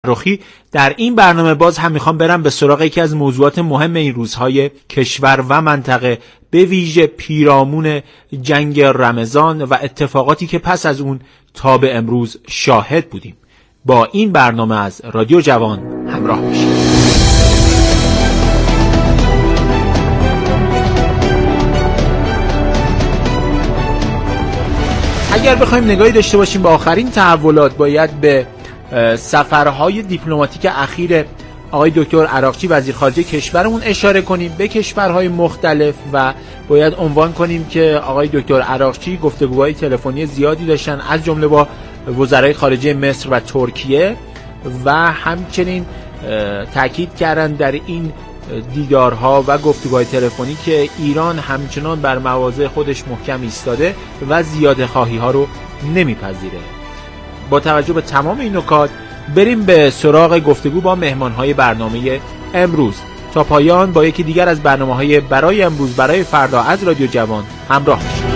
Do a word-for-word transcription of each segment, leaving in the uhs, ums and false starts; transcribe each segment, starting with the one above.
فرخی. در این برنامه باز هم میخوام برم به سراغ یکی از موضوعات مهم این روزهای کشور و منطقه، به ویژه پیرامون جنگ رمضان و اتفاقاتی که پس از اون تا به امروز شاهد بودیم. با این برنامه از رادیو جوان همراه باشید. اگر بخوایم نگاهی داشته باشیم به آخرین تحولات، باید به سفرهای دیپلماتیک اخیر آقای دکتر عراقچی وزیر خارجه کشورمون اشاره کنیم به کشورهای مختلف و باید عنوان کنیم که آقای دکتر عراقچی گفتگوهای تلفنی زیادی داشتن، از جمله با وزرای خارجه مصر و ترکیه، و همچنین تاکید کردن در این دیدارها و گفتگوهای تلفنی که ایران همچنان بر مواضع خودش محکم ایستاده و زیاده خواهی ها رو نمیپذیره. با توجه به تمام این نکات بریم به سراغ گفتگو با مهمانهای برنامه امروز. تا پایان با یکی دیگر از برنامه‌های برای امروز برای فردا از رادیو جوان همراه باشید.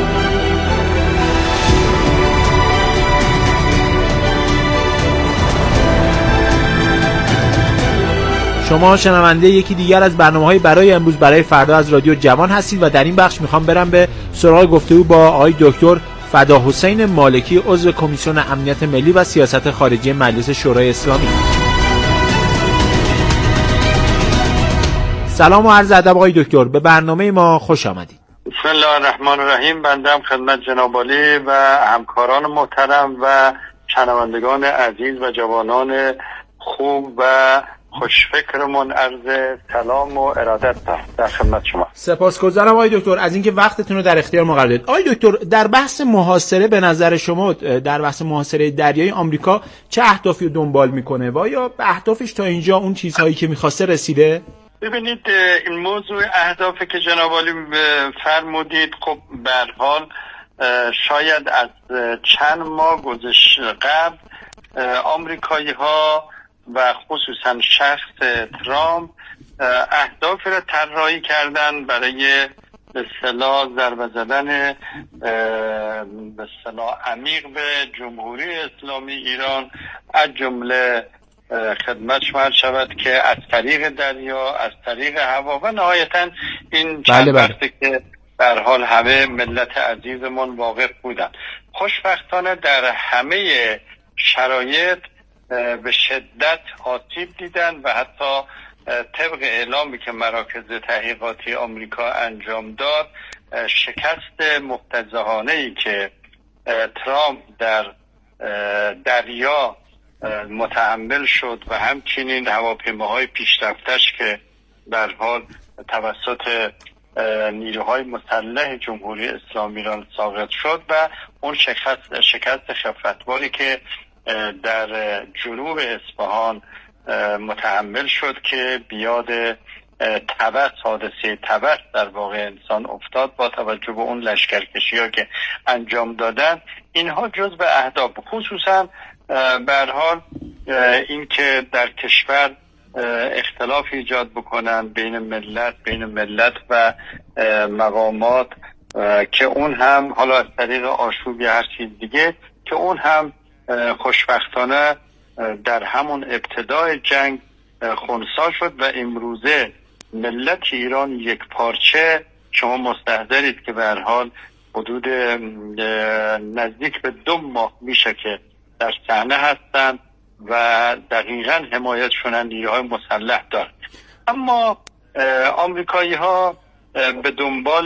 شما شنونده یکی دیگر از برنامه‌های برای امروز برای فردا از رادیو جوان هستید و در این بخش میخوام برم به سراغ گفتگو با آقای دکتر فداحسین مالکی، عضو کمیسیون امنیت ملی و سیاست خارجی مجلس شورای اسلامی. سلام و عرض ادب آقای دکتر، به برنامه ما خوش آمدید. بسم الله الرحمن الرحیم. بنده خدمت جناب عالی و همکاران محترم و شنوندگان عزیز و جوانان خوب و خوشفکرمون عرض سلام و ارادت دارم در خدمت شما. سپاسگزارم آقای دکتر از اینکه وقتتون رو در اختیار ما قرار دادید. آقای دکتر، در بحث محاصره به نظر شما در بحث محاصره دریایی آمریکا چه اهدافی رو دنبال میکنه و یا به اهدافش تا اینجا اون چیزهایی که میخواسته رسیده؟ ببینید، این موضوع اهدافی که جناب عالی فرمودید، خب به هر حال شاید از چند ماه گذشته قبل آمریکایی ها و خصوصا شخص ترامپ اهداف را طراحی کردن برای به اصطلاح ضربه زدن به اصطلاح عمیق به جمهوری اسلامی ایران، از جمله خدمت شما شود که از طریق دریا، از طریق هوا و نهایتا این چند بله وقته بله. که در حال همه ملت عزیزمون واقف بودن. خوشبختانه در همه شرایط به شدت آسیب دیدن و حتی طبق اعلامی که مراکز تحقیقاتی آمریکا انجام داد، شکست مفتضحانه‌ای که ترامپ در دریا متحمل شد و همچنین هواپیماهای پیشرفتش که به هر حال توسط نیروهای مسلح جمهوری اسلامی ایران ساقط شد و اون شکست شکست خفتباری که در جنوب اصفهان متحمل شد که بیاد تبس، حادثه تبس در واقع انسان افتاد با توجه به اون لشکرکشی ها که انجام دادن. اینها جزء اهداف، خصوصا به هر حال این که در کشور اختلاف ایجاد بکنن بین ملت بین ملت و مقامات، که اون هم حالا از طریق آشوب یا هر چیز دیگه، که اون هم خوشبختانه در همون ابتدای جنگ خنثی شد و امروزه ملت ایران یک پارچه، شما مستحضرید که به هر حال حدود نزدیک به دو ماه میشه که در صحنه هستند و دقیقاً حمایتشون از نیروهای مسلح دارند. اما آمریکایی ها به دنبال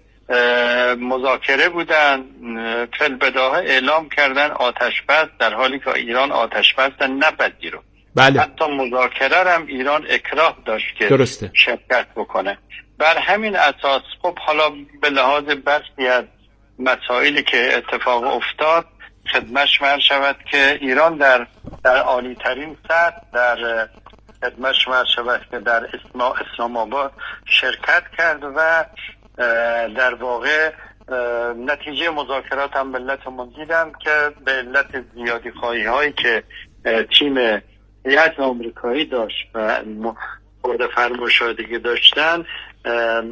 مذاکره بودن، فی‌البداهه اعلام کردن آتش بس، در حالی که ایران آتش بس نپذیرفت. بله. حتی مذاکره هم ایران اکراه داشت که درسته. شرکت بکنه. بر همین اساس خب حالا به لحاظ برخی از مسائلی که اتفاق افتاد خدمتش عرض شود که ایران در در عالی ترین سطح در خدمتش عرض شود که در اسلام آباد شرکت کرد و در واقع نتیجه مذاکرات هم ملتمون دیدن که به علت زیادی خواهی هایی که تیم هیئت آمریکایی داشت و مورد فرمایشاتی‌ای داشتن،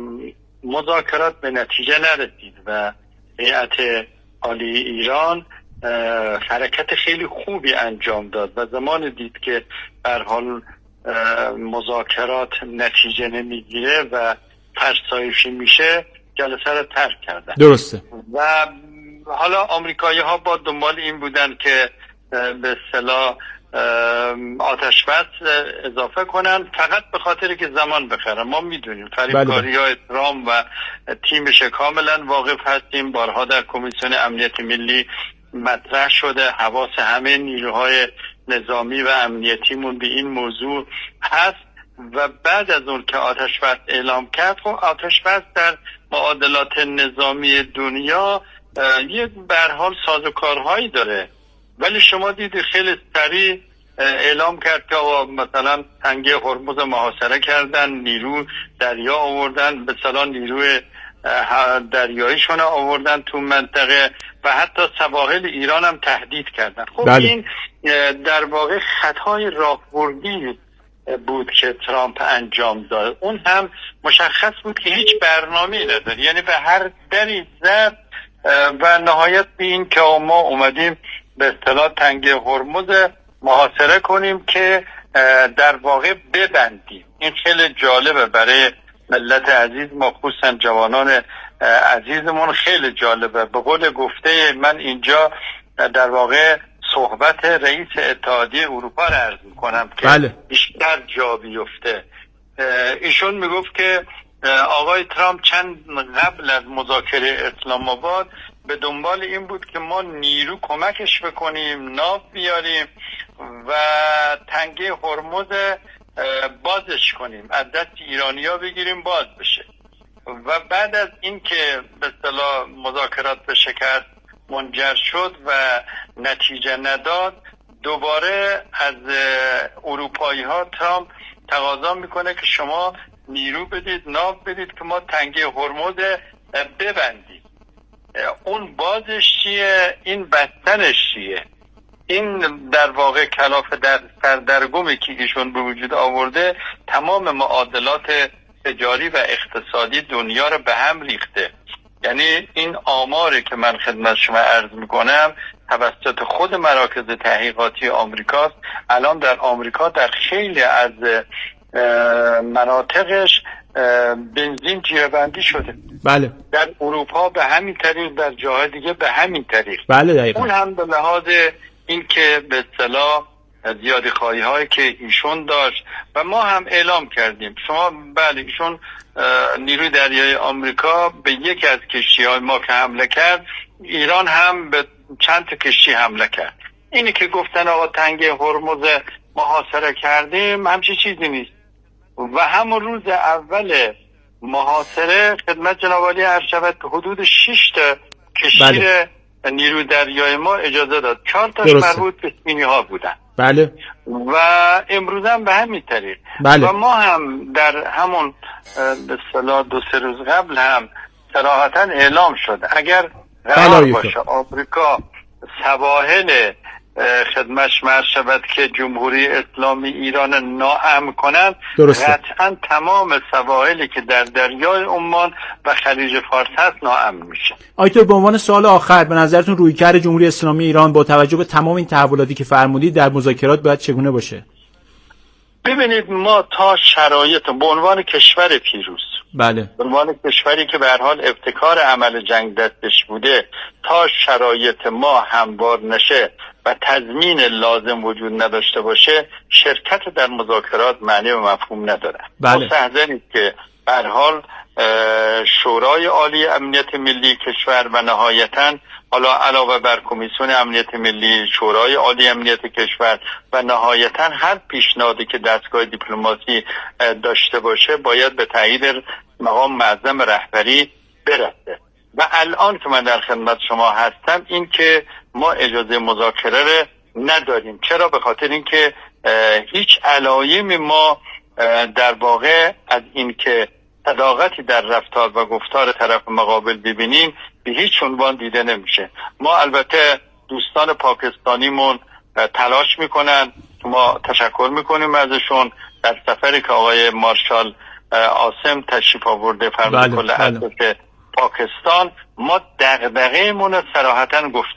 مذاکرات به نتیجه نرسید و هیئت عالی ایران حرکت خیلی خوبی انجام داد و زمان دید که به هر حال مذاکرات نتیجه نمیگیره و فرسایشی میشه، جلسه رو ترک کردن. درسته. و حالا آمریکایی ها با دنبال این بودن که به اصطلاح آتش بس اضافه کنن، فقط به خاطر که زمان بخرن. ما میدونیم فریبکاری های ترامپ و تیمش کاملا واقف هستیم. بارها در کمیسیون امنیت ملی مطرح شده، حواس همه نیروهای نظامی و امنیتیمون به این موضوع هست. و بعد از اون که آتش بس اعلام کرد، خب آتش بس در معادلات نظامی دنیا یک به هر حال سازوکارهایی داره، ولی شما دیدید خیلی سریع اعلام کرد که مثلا تنگه هرمز محاصره کردن، نیرو دریا آوردن، به اصطلاح نیروی دریاییشون آوردن تو منطقه و حتی سواحل ایران هم تهدید کردن. خب بله. این در واقع خطای راهبردی بود که ترامپ انجام داد. اون هم مشخص بود که هیچ برنامه‌ای نداره، یعنی به هر دری زد و نهایت به این که ما اومدیم به اصطلاح تنگه هرمز محاصره کنیم که در واقع ببندیم. این خیلی جالبه برای ملت عزیز ما، خصوصا جوانان عزیزمون خیلی جالبه. به قول گفته من اینجا در واقع صحبت رئیس اتحادیه اروپا رو عرض میکنم که بله. بیشتر جا بیفته. ایشون میگفت که آقای ترامپ چند قبل از مذاکره اسلام آباد به دنبال این بود که ما نیرو کمکش بکنیم، ناو بیاریم و تنگه هرمز بازش کنیم، از دست ایرانی‌ها بگیریم باز بشه. و بعد از این که به اصطلاح مذاکرات به شکست منجر شد و نتیجه نداد، دوباره از اروپایی ها ترامپ تقاضا میکنه که شما نیرو بدید، ناو بدید که ما تنگه هرمز ببندیم. اون بازش چیه؟ این بستنش چیه؟ این در واقع کلافه در سردرگمی که ایشون به وجود آورده تمام معادلات تجاری و اقتصادی دنیا رو به هم ریخته. یعنی این آماری که من خدمت شما عرض میکنم توسط خود مراکز تحقیقاتی آمریکاست. الان در آمریکا در خیلی از مناطقش بنزین جیره‌بندی شده. بله. در اروپا به همین طریق، در جاهای دیگه به همین طریق. بله دقیقا. اون هم به لحاظ این که به اصطلاح زیادی خواهی هایی که ایشون داشت و ما هم اعلام کردیم. شما بله ایشون نیروی دریایی آمریکا به یکی از کشتی های ما که حمله کرد، ایران هم به چند تا کشتی حمله کرد. اینی که گفتن آقا تنگه هرمز محاصره کردیم همچی چیزی نیست. و همون روز اول محاصره خدمت جناب عالی عرض شود که حدود شش تا کشتی بله. نیروی دریایی ما اجازه داد. چهار تاش مربوط به سینی ها بودن. بله. و امروز هم به همین طریق. بله. و ما هم در همون به اصطلاح دو سه روز قبل هم صراحتا اعلام شد اگر قرار باشه آمریکا سواحل خدمتش مرز شود که جمهوری اسلامی ایران ناامن کنند، قطعا تمام سواحلی که در دریای عمان و خلیج فارس هست ناامن میشه. آیتور به عنوان سوال آخر به نظرتون رویکرد جمهوری اسلامی ایران با توجه به تمام این تحولاتی که فرمودید در مذاکرات باید چگونه باشه؟ ببینید ما تا شرایط به عنوان کشور پیروز، بله، به عنوان کشوری که به هر حال ابتکار عمل جنگ دستش بوده، تا شرایط ما هموار نشه و تضمین لازم وجود نداشته باشه، شرکت در مذاکرات معنی و مفهوم نداره. بله. مستحضرید که به هر حال شورای عالی امنیت ملی کشور و نهایتاً حالا علاوه بر کمیسیون امنیت ملی، شورای عالی امنیت کشور و نهایتاً هر پیشنهادی که دستگاه دیپلماسی داشته باشه باید به تایید مقام معظم رهبری برسه. و الان که من در خدمت شما هستم این که ما اجازه مذاکره رو نداریم. چرا؟ به خاطر اینکه هیچ علائم ما در واقع از این که صداقتی در رفتار و گفتار طرف مقابل ببینیم به هیچ عنوان دیده نمیشه. ما البته دوستان پاکستانیمون تلاش میکنن، ما تشکر میکنیم ازشون، در سفری که آقای مارشال عاصم تشریف آورده فرمان کل ارتش پاکستان، ما دغدغه‌مون رو صراحتاً گفتیم.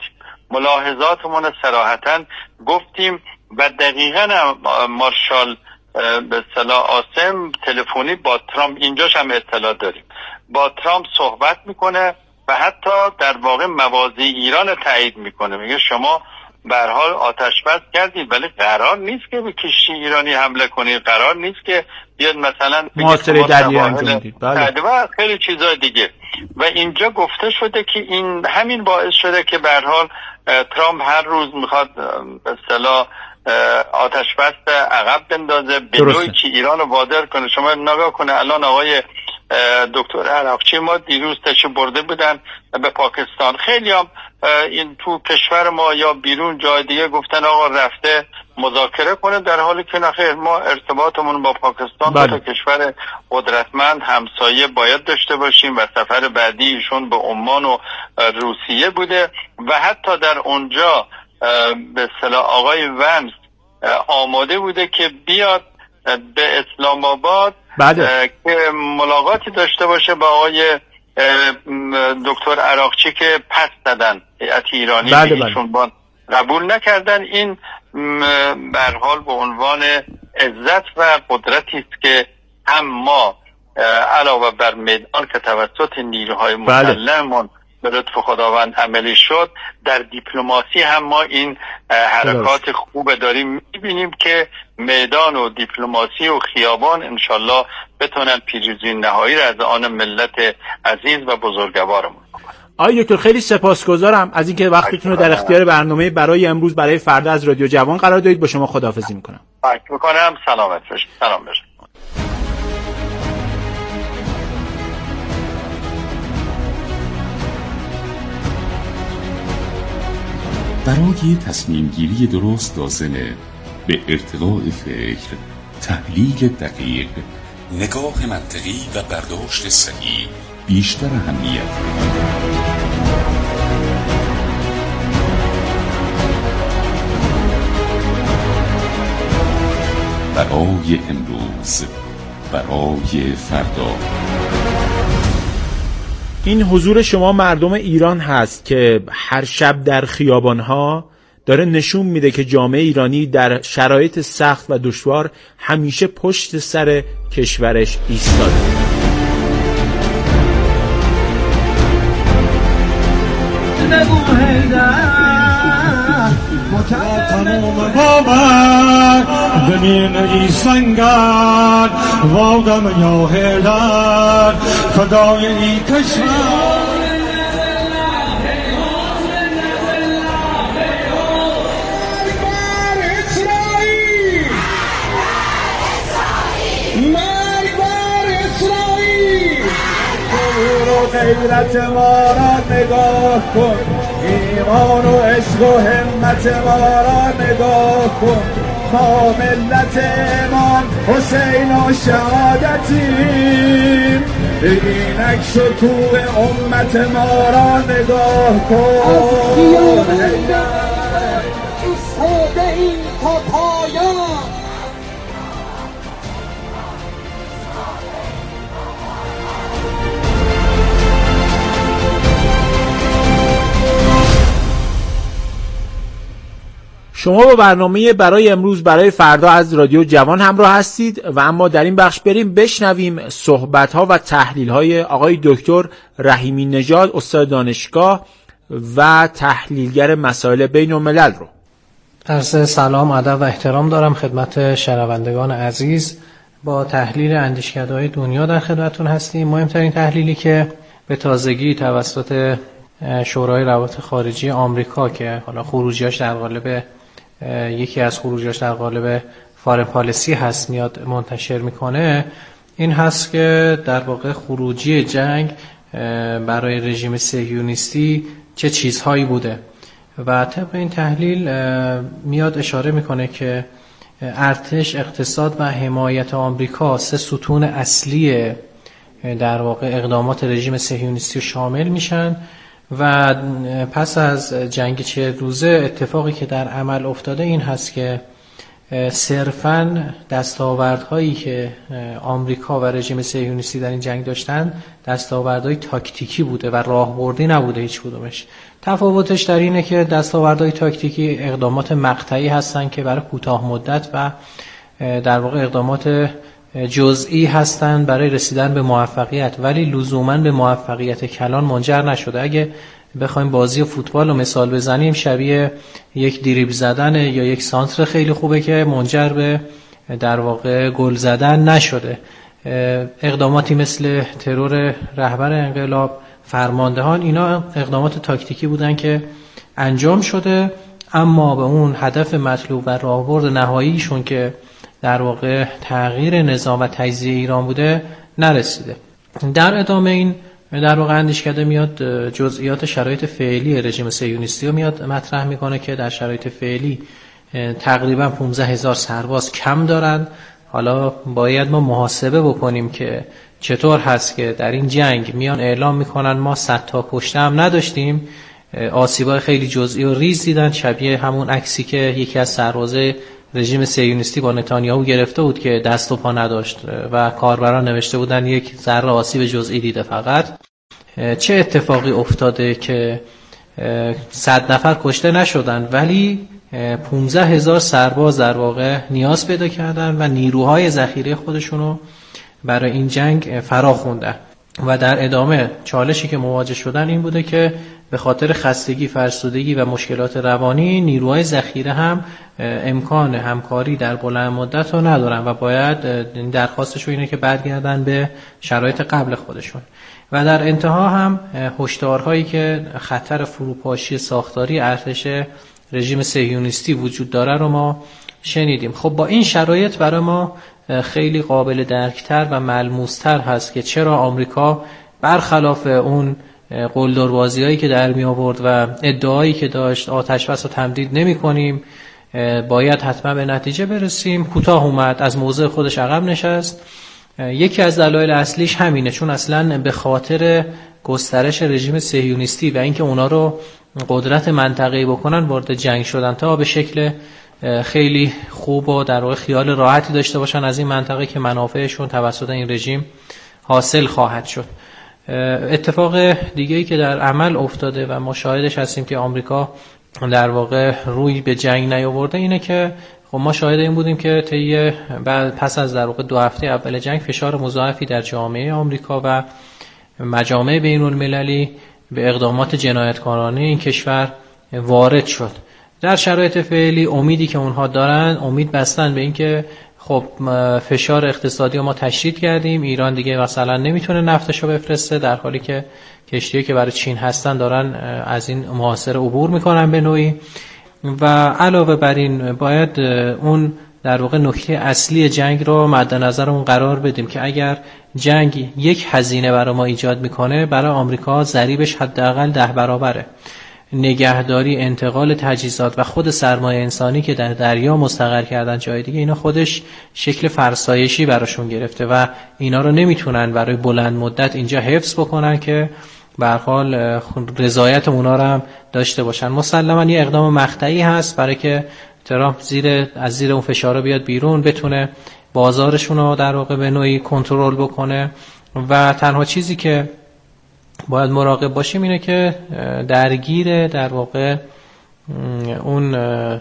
ملاحظاتمون صراحتاً گفتیم و دقیقاً مارشال به اصطلاح آسم تلفنی با ترامپ، اینجاش هم اطلاع داریم، با ترامپ صحبت میکنه و حتی در واقع مواضع ایران تایید میکنه، میگه شما به هر حال آتش بس کردید ولی قرار نیست که به کشتی ایرانی حمله کنید، قرار نیست که بیاد مثلا محاصره دریایی انجام بدید، بله، و خیلی چیزای دیگه. و اینجا گفته شده که این همین باعث شده که به هر حال ترامپ هر روز میخواد به اصطلاح آتش بس عقب بندازه به نوعی که ایران رو وادار کنه. شما نگاه کنه الان آقای دکتر عراقچی ما دیروز تشریف برده بودن به پاکستان، خیلی هم این تو کشور ما یا بیرون جای دیگه گفتن آقا رفته مذاکره کنه، در حالی که نخیر، ما ارتباطمون با پاکستان با کشور قدرتمند همسایه باید داشته باشیم و سفر بعدی ایشون به عمان و روسیه بوده و حتی در اونجا به اصطلاح آقای ونس آماده بوده که بیاد به اسلام آباد که ملاقاتی داشته باشه با آقای دکتر عراقچی که پس دادن هیئت ایرانی ایشون با قبول نکردن. این به هر حال به عنوان عزت و قدرتی است که هم ما علاوه بر میدان که توسط نیروهای مسلحمون به لطف خداوند عملی شد، در دیپلماسی هم ما این حرکات خوب داریم، میبینیم که میدان و دیپلماسی و خیابان انشالله بتونن پیروزی نهایی را از آن ملت عزیز و بزرگوارمون بکنن. آقای دکتر خیلی سپاسگزارم از اینکه وقتتون رو در اختیار برنامه برای امروز برای فردا از رادیو جوان قرار دادید. با شما خداحافظی میکنم. خواهش میکنم. سلامت باشید. سلام باشید. برای تصمیم گیری درست لازمه به ارتقاء فکر، تحلیل دقیق، نگاه منطقی و برداشت صحیح بیشتر اهمیت. برای امروز، برای فردا. این حضور شما مردم ایران هست که هر شب در خیابانها داره نشون میده که جامعه ایرانی در شرایط سخت و دشوار همیشه پشت سر کشورش ایستاده. تمام بابک ببین ای سنگر وادم یا هیدر فدای ای کشور. غیرت ما را نگاه کن، ایمان و عشق و همت ما را نگاه کن، ما ملت امام حسین و شهادتیم، اینک شکوه امت ما را نگاه کن. ایستاده ایم تا پایان. شما با برنامه برای امروز برای فردا از رادیو جوان همراه هستید و اما در این بخش بریم بشنویم صحبت‌ها و تحلیل‌های آقای دکتر رحیمی نژاد، استاد دانشگاه و تحلیلگر مسائل بین الملل رو. عرض سلام، ادب و احترام دارم خدمت شنوندگان عزیز. با تحلیل اندیشکده‌های دنیا در خدمتتون هستیم. مهمترین تحلیلی که به تازگی توسط شورای روابط خارجی آمریکا که حالا خروجیاش در قالب یکی از خروجیاش در قالب فارن پالیسی هست میاد منتشر میکنه، این هست که در واقع خروجی جنگ برای رژیم صهیونیستی چه چیزهایی بوده و طبق این تحلیل میاد اشاره میکنه که ارتش، اقتصاد و حمایت آمریکا سه ستون اصلی در واقع اقدامات رژیم صهیونیستی شامل میشن و پس از جنگ چهل روزه اتفاقی که در عمل افتاده این هست که صرفاً دستاوردهایی که آمریکا و رژیم صهیونیستی در این جنگ داشتن دستاوردهای تاکتیکی بوده و راهبردی نبوده هیچ کدومش. تفاوتش در اینه که دستاوردهای تاکتیکی اقدامات مقطعی هستن که برای کوتاه مدت و در واقع اقدامات جزئی هستن برای رسیدن به موفقیت، ولی لزوماً به موفقیت کلان منجر نشده. اگه بخوایم بازی فوتبال رو مثال بزنیم، شبیه یک دریبل زدن یا یک سانتر خیلی خوبه که منجر به در واقع گل زدن نشده. اقداماتی مثل ترور رهبر انقلاب، فرماندهان، اینا اقدامات تاکتیکی بودن که انجام شده، اما به اون هدف مطلوب و راهبرد نهاییشون که در واقع تغییر نظام و تجزیه ایران بوده نرسیده. در ادامه این در واقع اندیشکده میاد جزئیات شرایط فعلی رژیم صهیونیستی رو میاد مطرح میکنه که در شرایط فعلی تقریبا پانزده هزار سرباز کم دارند. حالا باید ما محاسبه بکنیم که چطور هست که در این جنگ میان اعلام میکنن ما صد تا کشته هم نداشتیم، آسیبای خیلی جزئی و ریز دیدن، شبیه همون عکسی که یکی از سربازای رژیم صهیونیستی با نتانیاهو گرفته بود که دست و پا نداشت و کاربران نوشته بودن یک ذره آسیب جزئی دیده فقط. چه اتفاقی افتاده که صد نفر کشته نشدن ولی پانزده هزار سرباز در واقع نیاز پیدا کردن و نیروهای ذخیره خودشونو برای این جنگ فرا خوندن. و در ادامه چالشی که مواجه شدن این بوده که به خاطر خستگی، فرسودگی و مشکلات روانی نیروهای ذخیره هم امکان همکاری در بلند مدت رو ندارن و باید درخواستشون اینه که برگردن به شرایط قبل خودشون. و در انتها هم هشدارهایی که خطر فروپاشی ساختاری ارتش رژیم صهیونیستی وجود داره رو ما شنیدیم. خب با این شرایط برای ما خیلی قابل درکتر و ملموستر هست که چرا آمریکا برخلاف اون قلدربازی‌هایی که در می آورد و ادعایی که داشت آتش بس رو تمدید نمی کنیم، باید حتما به نتیجه برسیم، کوتاه اومد، از موضع خودش عقب نشست. یکی از دلایل اصلیش همینه، چون اصلا به خاطر گسترش رژیم صهیونیستی و اینکه اونا رو قدرت منطقه‌ای بکنن وارد جنگ شدن تا به شکل خیلی خوب و در واقع خیال راحتی داشته باشن از این منطقه که منافعشون توسط این رژیم حاصل خواهد شد. اتفاق دیگه‌ای که در عمل افتاده و ما شاهدش هستیم که آمریکا در واقع روی به جنگ نیاورده اینه که خب ما شاهد این بودیم که طی بعد پس از در واقع دو هفته اول جنگ فشار مضاعفی در جامعه آمریکا و مجامع بین‌المللی به اقدامات جنایتکارانه این کشور وارد شد. در شرایط فعلی امیدی که اونها دارن، امید بستن به این که خب فشار اقتصادی رو ما تشدید کردیم، ایران دیگه مثلا نمیتونه نفتشو بفرسته، در حالی که کشتی‌هایی که برای چین هستن دارن از این محاصره عبور میکنن به نوعی. و علاوه بر این باید اون در واقع نکته اصلی جنگ رو مد نظرمون قرار بدیم که اگر جنگ یک هزینه برای ما ایجاد میکنه، برای آمریکا ضریبش حداقل ده برابره. نگهداری، انتقال تجهیزات و خود سرمایه انسانی که در دریا مستقر کردن جای دیگه، اینا خودش شکل فرسایشی براشون گرفته و اینا رو نمیتونن برای بلند مدت اینجا حفظ بکنن که به هر حال رضایت اونا رو هم داشته باشن. مسلماً یه اقدام مقطعی هست برای که ترامپ زیر از زیر اون فشار بیاد بیرون، بتونه بازارشون رو در واقع به نوعی کنترل بکنه. و تنها چیزی که باید مراقب باشیم اینه که درگیر در واقع اون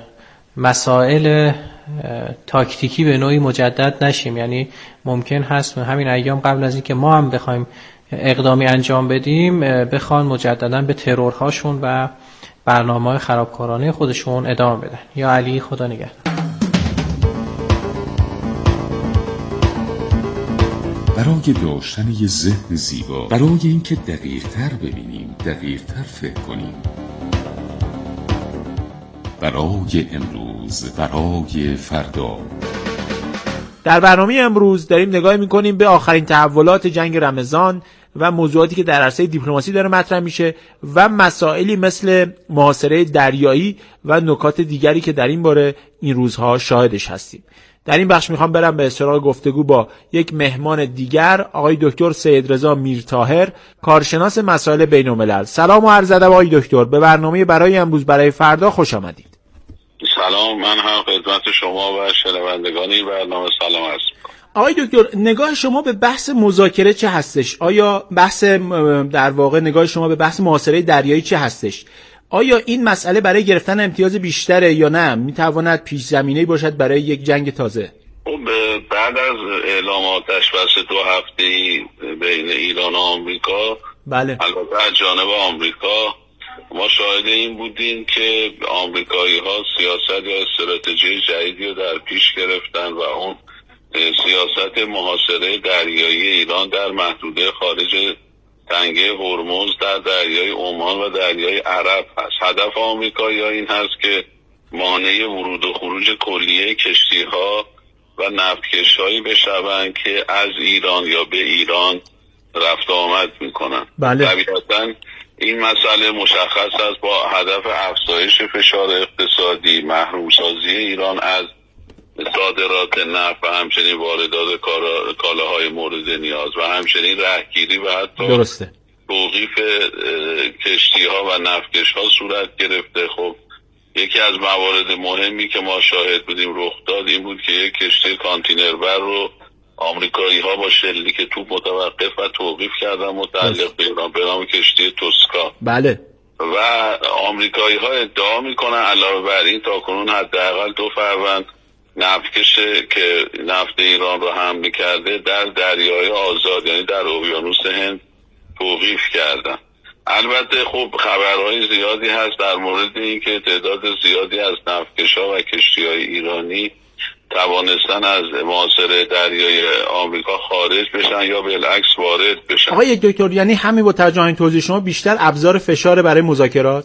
مسائل تاکتیکی به نوعی مجدد نشیم. یعنی ممکن هست همین ایام قبل از اینکه ما هم بخوایم اقدامی انجام بدیم بخوان مجددا به ترورهاشون و برنامه‌های خرابکارانه خودشون ادامه بدن. یا علی، خدا نگهدار. برای داشتن یه ذهن زیبا، برای اینکه دقیق تر ببینیم، دقیق تر فکر کنیم، برای امروز، برای فردا. در برنامه امروز داریم نگاه میکنیم به آخرین تحولات جنگ رمضان و موضوعاتی که در عرصه دیپلماسی داره مطرح میشه و مسائلی مثل محاصره دریایی و نکات دیگری که در این باره این روزها شاهدش هستیم. در این بخش میخوام برم به سراغ گفتگو با یک مهمان دیگر، آقای دکتر سیدرضا میرطاهر، کارشناس مسائل بین‌الملل. سلام و عرض ادب آقای دکتر، به برنامه برای امروز برای فردا خوش آمدید. سلام، من هم خدمت شما و شنوندگان برنامه سلام عرض می‌کنم. آقای دکتر، نگاه شما به بحث مذاکره چه هستش؟ آیا بحث در واقع نگاه شما به بحث محاصره دریایی چه هستش؟ آیا این مسئله برای گرفتن امتیاز بیشتره یا نه میتواند پیش زمینه‌ای باشد برای یک جنگ تازه؟ بعد از اعلام آتش بس دو هفته‌ای بین ایران و آمریکا، بله، البته از جانب آمریکا ما شاهد این بودیم که آمریکایی‌ها سیاست یا استراتژی جدیدی رو در پیش گرفتن و اون سیاست محاصره دریایی ایران در محدوده خارج تنگه هرمز در دریای عمان و دریای عرب هست. هدف آمریکایی‌ها این هست که مانع ورود و خروج کلیه کشتی‌ها و نفتکش‌هایی بشوند که از ایران یا به ایران رفت آمد میکنن. بله. طبیعتاً این مسئله مشخص است با هدف افزایش فشار اقتصادی، محرومسازی ایران از صادرات نفت و همچنین واردات کالاهای مورد نیاز و همچنین رهگیری و حتی درسته توقیف کشتی ها و نفتکش ها صورت گرفته. خب یکی از موارد مهمی که ما شاهد بودیم رخ داد این بود که یک کشتی کانتینربر رو آمریکایی ها با شلیک توپ متوقف و توقیف کردن متعلق به ایران به نام کشتی توسکا. بله. و آمریکایی ها ادعا میکنن علاوه بر این تاکنون حداقل دو فروند نفتکش که نفت ایران رو حمل کرده در دریای آزاد یعنی در اقیانوس هند توقیف کردن. البته خب خبرهای زیادی هست در مورد این که تعداد زیادی از نفتکش‌ها و کشتی‌های ایرانی توانستن از محاصره دریای آمریکا خارج بشن یا بالعکس وارد بشن. آقای دکتر، یعنی همین با توجه این توضیح شما بیشتر ابزار فشار برای مذاکرات؟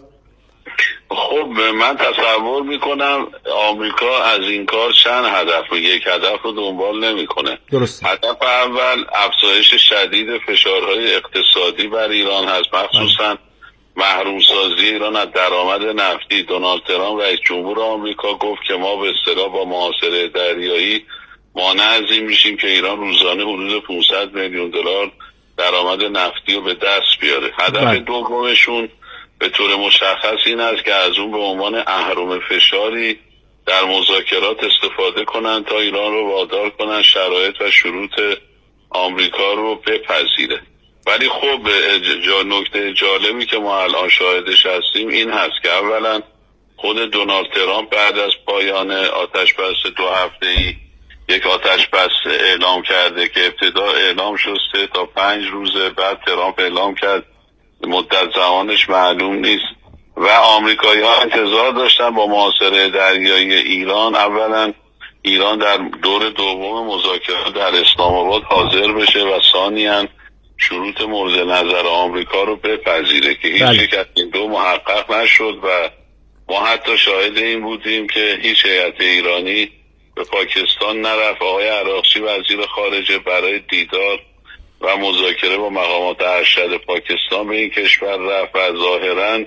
خب من تصور میکنم آمریکا از این کار چند هدف و یک هدف رو دنبال نمیکنه. درست. هدف اول افزایش شدید فشارهای اقتصادی بر ایران هست، مخصوصا محرومسازی ایران از درآمد نفتی. دونالد ترامپ رئیس جمهور آمریکا گفت که ما به اصطلاح با محاصره دریایی مانع از این میشیم که ایران روزانه حدود پانصد میلیون دلار درآمد نفتی رو به دست بیاره. هدف دومشون به طور مشخص این است که از اون به عنوان اهرم فشاری در مذاکرات استفاده کنن تا ایران رو وادار کنن شرایط و شروط آمریکا رو بپذیره. ولی خب جا نکته جالبی که ما الان شاهدش هستیم این هست که اولا خود دونالد ترامپ بعد از پایان آتش بس دو هفته‌ای یک آتش بس اعلام کرده که ابتدا اعلام شد تا پنج روزه، بعد ترامپ اعلام کرد مدت زمانش معلوم نیست و آمریکایی ها انتظار داشتن با محاصره دریایی ایران اولا ایران در دور دوم مذاکرات در اسلام آباد حاضر بشه و ثانیاً شروط مورد نظر آمریکا رو بپذیره که هیچ یک از این دو محقق نشد و ما حتی شاهد این بودیم که هیچ هیئت ایرانی به پاکستان نرفت. آقای عراقچی وزیر خارجه برای دیدار و مذاکره با مقامات ارشد پاکستان به این کشور رفت و ظاهراً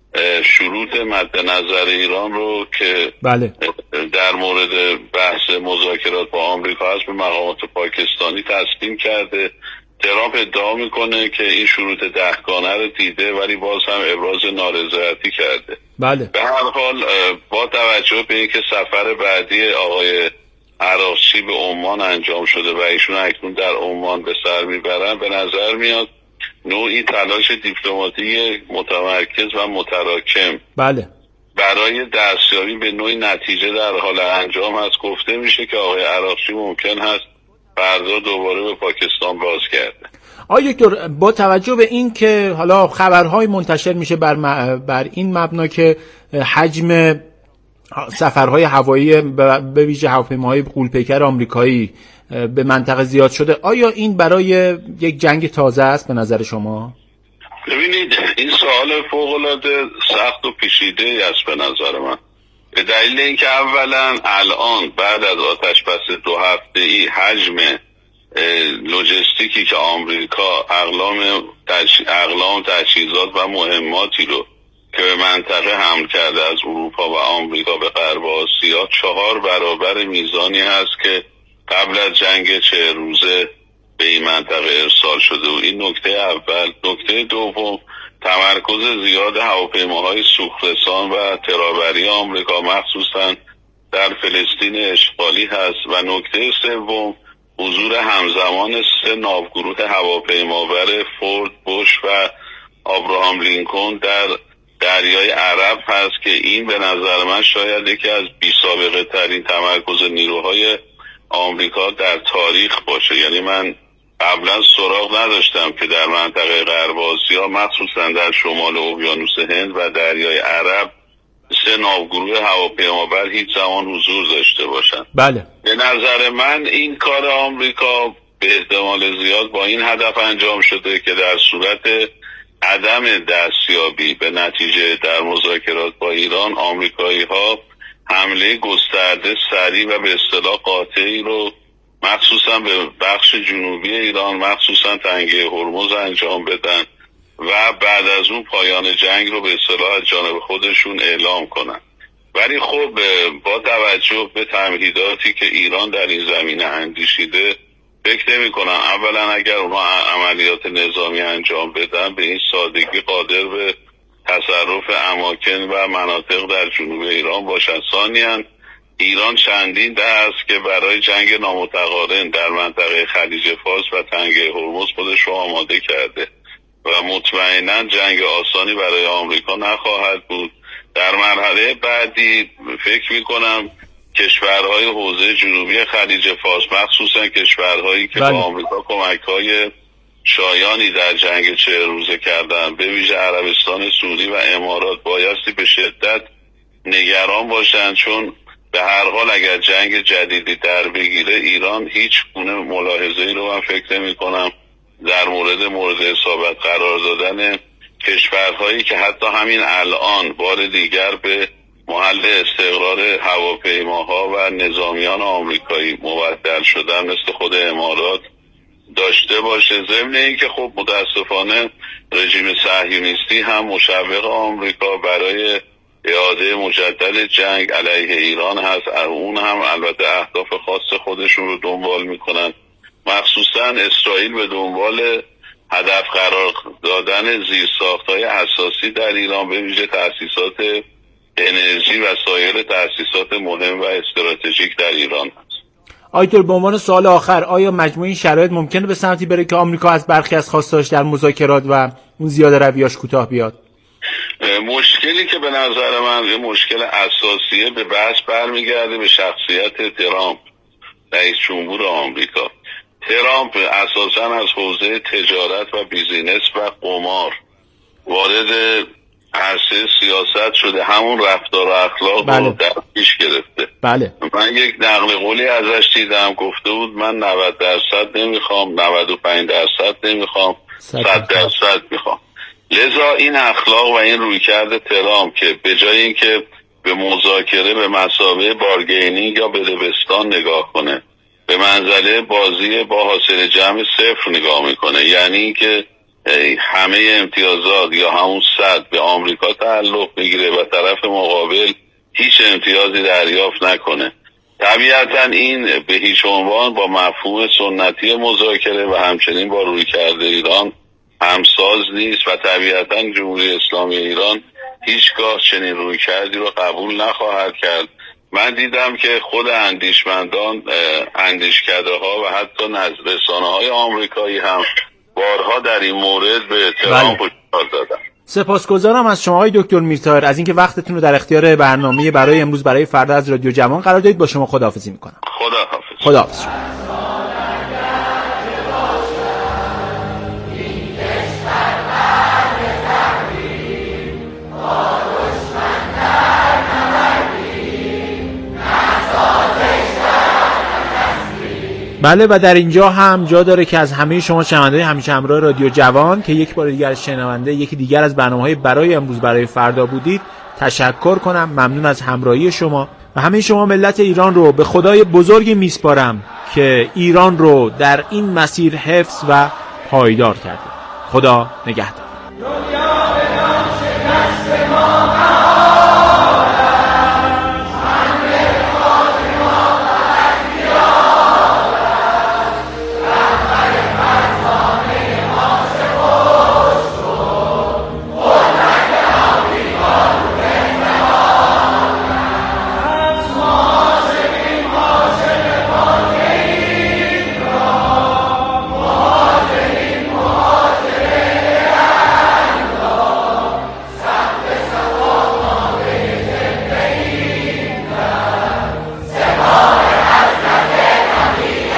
شروط مد نظر ایران رو که بله. در مورد بحث مذاکرات با آمریکا هست به مقامات پاکستانی تسلیم کرده. ترامپ ادعا میکنه که این شروط دهگانه رو دیده ولی باز هم ابراز نارضایتی کرده. بله. به هر حال با توجه به اینکه سفر بعدی آقای عراقچی به عمان انجام شده و ایشون اکنون در عمان به سر میبرن، به نظر میاد نوعی تلاش دیپلماتی متمرکز و متراکم بله برای دستیابی به نوعی نتیجه در حال انجام هست. گفته میشه که آقای عراقچی ممکن هست فردا دوباره به پاکستان باز کرده. آقای دکتر، با توجه به این که حالا خبرهای منتشر میشه بر, م... بر این مبنا که حجم سفرهای هوایی به ویژه هواپیماهای غول‌پیکر آمریکایی به منطقه زیاد شده، آیا این برای یک جنگ تازه است به نظر شما؟ ببینید این سوال فوق‌العاده سخت و پیچیده است به نظر من، به دلیل اینکه اولا الان بعد از آتش بس دو هفته‌ای حجم لوجستیکی که آمریکا اقلام تج... اقلام تجهیزات و مهماتی رو که به منطقه حمل کرده از اروپا و آمریکا به غرب آسیا چهار برابر میزانی هست که قبل از جنگ چه روزه به این منطقه ارسال شده و این نکته اول. نکته دوم تمرکز زیاد هواپیماهای سوخترسان و ترابری آمریکا مخصوصا در فلسطین اشغالی هست و نکته سوم حضور همزمان سه ناوگروه هواپیمابر فورد، بوش و آبراهام لینکلن در دریای عرب هست که این به نظر من شاید یکی از بی سابقه ترین تمرکز نیروهای آمریکا در تاریخ باشه. یعنی من قبلا سراغ نداشتم که در منطقه غرب آسیا مخصوصا در شمال اقیانوس هند و دریای عرب سه ناوگروه هواپیمابر هیچ زمان حضور داشته باشن. بله. به نظر من این کار آمریکا به احتمال زیاد با این هدف انجام شده که در صورت عدم دستیابی به نتیجه در مذاکرات با ایران، آمریکایی ها حمله گسترده سریع و به اصطلاح قاطعی رو مخصوصا به بخش جنوبی ایران، مخصوصا تنگه هرمز انجام بدن و بعد از اون پایان جنگ رو به اصطلاح از جانب خودشون اعلام کنن. ولی خب با توجه به تمهیداتی که ایران در این زمینه اندیشیده، فکر نمی کنم اولا اگر اونها عملیات نظامی انجام بدن به این سادگی قادر به تصرف اماکن و مناطق در جنوب ایران باشند. ثانیاً ایران چندین ده است که برای جنگ نامتقارن در منطقه خلیج فارس و تنگه هرمز خودش رو آماده کرده و مطمئناً جنگ آسانی برای آمریکا نخواهد بود. در مرحله بعدی فکر میکنم کشورهای حوزه جنوبی خلیج فارس، مخصوصا کشورهایی که با آمریکا کمک‌های شایانی در جنگ چه روزه کردن، به ویژه عربستان سعودی و امارات، بایستی به شدت نگران باشند، چون به هر حال اگر جنگ جدیدی در بگیره ایران هیچ گونه ملاحظه‌ای رو من فکر نمی‌کنم در مورد مورد اصابت قرار دادن کشورهایی که حتی همین الان بار دیگر به محل استقرار هواپیماها و نظامیان آمریکایی مبدل شدن مثل خود امارات داشته باشه. ضمن این که خب متاسفانه رژیم صهیونیستی هم مشوق آمریکا برای اعاده مجدد جنگ علیه ایران هست. اون هم البته اهداف خاص خودشون رو دنبال میکنن، مخصوصا اسرائیل به دنبال هدف قرار دادن زیرساخت‌های اساسی در ایران، به ویژه تأسیسات انرژی و سایر تأسیسات مهم و استراتژیک در ایران هست. آیتور، به عنوان سوال آخر، آیا مجموع این شرایط ممکنه به سمتی بره که آمریکا از برخی از خواستاش در مذاکرات و اون زیاده رویاش کوتاه بیاد؟ مشکلی که به نظر من یه مشکل اساسیه به بحث برمیگرده به شخصیت ترامپ، رئیس جمهور آمریکا. ترامپ اساساً از حوزه تجارت و بیزینس و قمار وارد عرصه سیاست شده، همون رفتار و اخلاق بله. رو در پیش گرفته. بله. من یک نقل قولی ازش دیدم، گفته بود من نود درصد نمیخوام، نود و پنج درصد نمیخوام، صد درصد میخوام. لذا این اخلاق و این رویکرد ترامپ که به جای اینکه به مذاکره به مثابه بارگینینگ یا بدبستان نگاه کنه، به منزله بازی با حاصل جمع صفر نگاه میکنه، یعنی اینکه همه امتیازات یا همون صد به آمریکا تعلق بگیره و طرف مقابل هیچ امتیازی دریافت نکنه، طبیعتا این به هیچ عنوان با مفهوم سنتی مذاکره و همچنین با رویکرد ایران همساز نیست و طبیعتا جمهوری اسلامی ایران هیچگاه چنین رویکردی رو قبول نخواهد کرد. من دیدم که خود اندیشمندان، اندیشکده ها و حتی رسانه های آمریکایی هم بارها در این مورد به ترامپ هشدار دادن. سپاسگزارم از شما آقای دکتر میرطاهر از اینکه وقتتون رو در اختیار برنامه برای امروز برای فردا از رادیو جوان قرار دادید. با شما خداحافظی میکنم. خداحافظ. خداحافظ. بله، و در اینجا هم جا داره که از همه شما شنوندگان همیشه همراه رادیو جوان که یک بار دیگر شنونده یکی دیگر از برنامه‌های برای امروز برای فردا بودید تشکر کنم. ممنون از همراهی شما و همه شما ملت ایران رو به خدای بزرگی میسپارم که ایران رو در این مسیر حفظ و پایدار کرده. خدا نگهدار.